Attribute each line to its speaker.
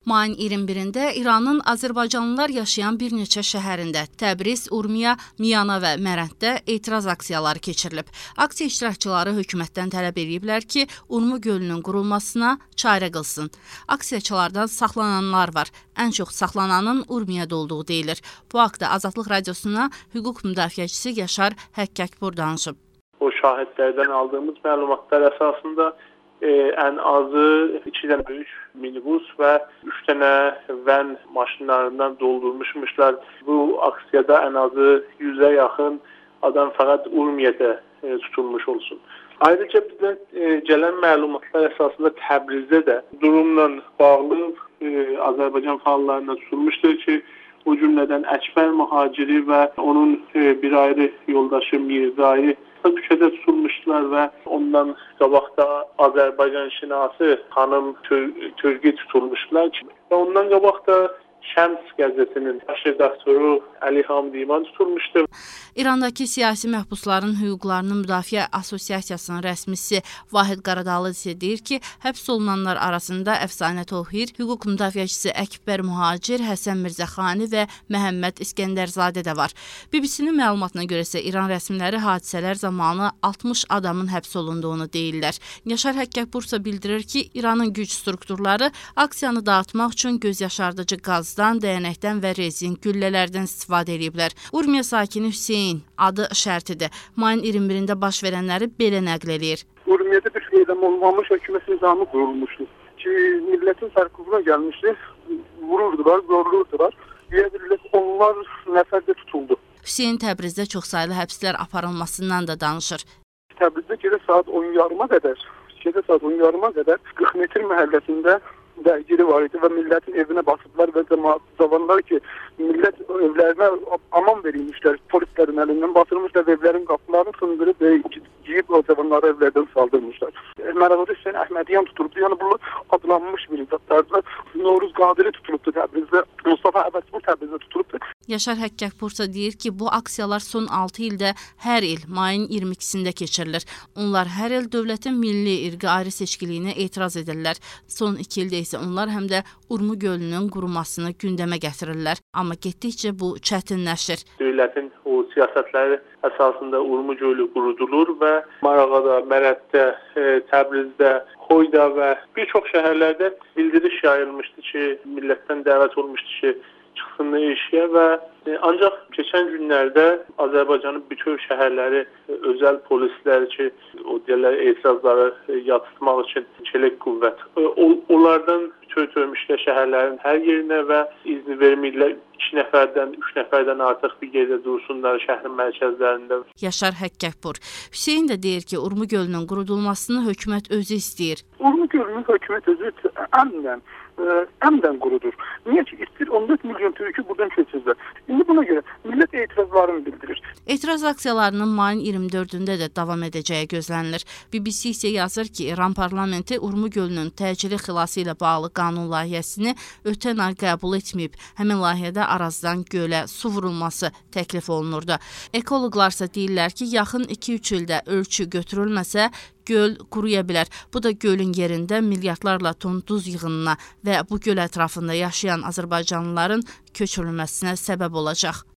Speaker 1: Mayın 21-də İranın Azərbaycanlılar yaşayan bir neçə şəhərində Təbriz, Urmiya, Miyana və Mərənddə etiraz aksiyaları keçirilib. Aksiya iştirakçıları hökumətdən tələb ediblər ki, Urmu gölünün qurulmasına çarə qılsın. Aksiyaçılardan saxlananlar var. Ən çox saxlananın Urmiyada olduğu deyilir. Bu haqda Azadlıq Radiosuna hüquq müdafiəçisi Yaşar Həkkəkpur danışıb.
Speaker 2: O şahidlərdən aldığımız məlumatlar əsasında ən azı 2 dənə böyük minibus və 3 dənə vən maşınlarından doldurmuşlar. Bu aksiyada ən azı 100'ə yaxın adam fəqət Urmiyədə tutulmuş olsun. Ayrıca bizdən gələn məlumatlar əsasında Təbrizdə də durumla bağlı Azərbaycan fəallarına tutulmuşdur ki, o cümlədən Əkbər Mühaciri və onun bir ayrı yoldaşı Mirzayı küçədə tutulmuşlar və ondan qabaqda Azərbaycan şinası xanım Türki tutulmuşlar və ondan qabaqda Şəms qəzetinin baş redaktoru Əli Hamdiman tutulmuşdur.
Speaker 1: İrandakı siyasi məhbusların hüquqlarını müdafiə assosiasiyasının rəsmisi Vahid Qaradağlı isə deyir ki, həbs olunanlar arasında Əfsanə Tohir, hüquq müdafiəçisi Əkbər Mühacir, Həsən Mirzəxani və Məhəmməd İskəndərzadə də var. BBC-nin məlumatına görə isə İran rəsmiləri hadisələr zamanı 60 adamın həbs olunduğunu deyirlər. Yaşar Həkkəkpur isə bildirir ki, İranın güc strukturları aksiyanı dağıtmaq üçün göz yaşardıcı qazdan, dəyənəkdən və rezin güllələrdən istifadə ediblər. Urmiya sakini Hüseyn adı şərtidir. Mayın 21-də baş verənləri belə nəql edir.
Speaker 3: Urmiyədə bir eylem olmamış hökumət nizamı qurulmuşdu ki, millətin sərkubuna gəlmişdi, vururdular, zorlurdular. Onlar nəfərdə tutuldu.
Speaker 1: Hüseyn Təbrizdə çoxsaylı həbslər aparılmasından da danışır.
Speaker 3: Təbrizdə gecə saat 10:30-a qədər 40 metr məhəlləsində dərgiri var idi və millətin evinə basıblar və cavanlar ki, millət evlərinə aman verilmişlər, polislərin əlindən basılmışlar və evlərin qapılarını sındırıb və giyib o cavanları evlərdən saldırmışlar. Mərəvədə Hüseyn Əhmədiyan tutulubdu, yəni bu adlanmış bir zatlardır. Noruz Qadiri tutulubdu Təbrizdə, Mustafa Əbəsbur Təbrizdə tutulubdu.
Speaker 1: Yaşar Həkkəkpur isə deyir ki, bu aksiyalar son 6 ildə hər il mayın 22-sində keçirilir. Onlar hər il dövlətin milli irqi ayrı seçkiliyinə etiraz edirlər. Son 2 ildə isə onlar həm də Urmu gölünün qurumasını gündəmə gətirirlər. Amma getdikcə bu çətinləşir.
Speaker 2: Dövlətin o siyasətləri əsasında Urmu gölü qurudulur və Marağada, Mərəddə, Təbrizdə, Xoyda və bir çox şəhərlərdə bildiriş yayılmışdı ki, millətdən dəvət olmuşdu ki, çıxsınlar eşiyə və ancaq keçən günlərdə Azərbaycanın bütün şəhərləri özəl polislər ki, o deyirlər etirazları yatsıtmaq üçün çelik qüvvət. Onlardan törmüşlər şəhərlərin hər yerinə və izni vermirlər 2 nəfərdən, 3 nəfərdən artıq bir yerdə dursunlar şəhərin mərkəzlərində.
Speaker 1: Yaşar Həkkəkpur. Hüseyn də deyir ki, Urmu gölünün qurudulmasını hökumət özü istəyir.
Speaker 3: Urmu gölünün hökumət özü əmdən qurudur. Niyə ki, istəyir 14 milyon türkü buradan keçirlər. İndi buna görə millət etirazlarını bildirir.
Speaker 1: Etiraz aksiyalarının mayın 24-də də davam edəcəyi gözlənilir. BBC isə yazır ki, İran parlamenti Urmu gölünün təcili xilası ilə bağlı qanun layihəsini ötən ay qəbul etməyib. Həmin layihədə Arazdan gölə su vurulması təklif olunurdu. Ekoloqlar isə deyirlər ki, yaxın 2-3 ildə ölçü götürülməsə, göl quruya bilər. Bu da gölün yerində milyardlarla ton duz yığınına və bu göl ətrafında yaşayan azərbaycanlıların köçürülməsinə səbəb olacaq.